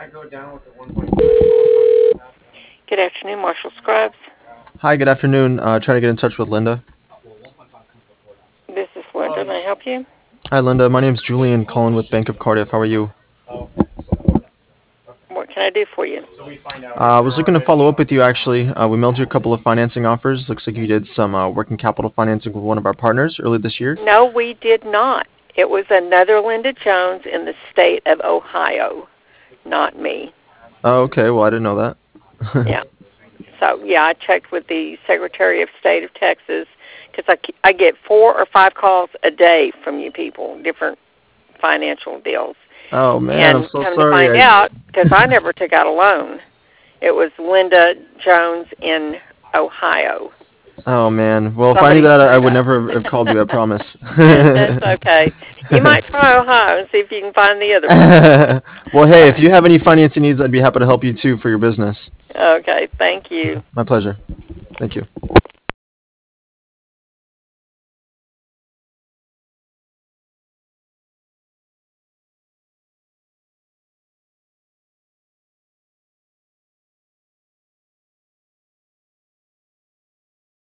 Good afternoon, Marshall Scrubs. Hi, good afternoon. Trying to get in touch with Linda. This is Linda. May I help you? Hi, Linda. My name's Julian, calling with Bank of Cardiff. How are you? What can I do for you? I was looking to follow up with you, actually. We mailed you a couple of financing offers. Looks like you did some working capital financing with one of our partners early this year. No, we did not. It was another Linda Jones in the state of Ohio, not me. Oh, okay. Well, I didn't know that. Yeah. So, yeah, I checked with the Secretary of State of Texas because I get 4 or 5 calls a day from you people, different financial deals. Oh, man, I'm And so come to sorry. find out, because I never took out a loan, it was Linda Jones in Ohio. Oh, man. Well, if I knew Somebody that, I screwed would up. never have called you, I promise. That's okay. You might try Ohio and see if you can find the other one. Well, All hey, if right. you have any financing needs, I'd be happy to help you too for your business. Okay. Thank you. My pleasure. Thank you.